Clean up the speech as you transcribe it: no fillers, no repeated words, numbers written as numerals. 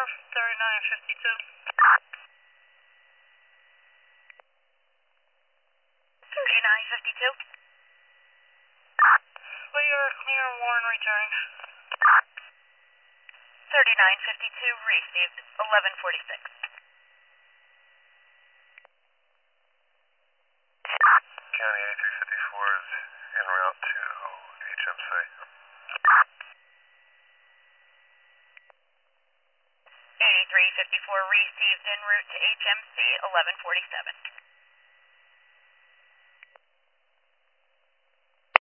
3952. 3952. Clear Warren return. 3952 received 1146. County 8354 is en route to HMC. 8354 received en route to HMC 1147.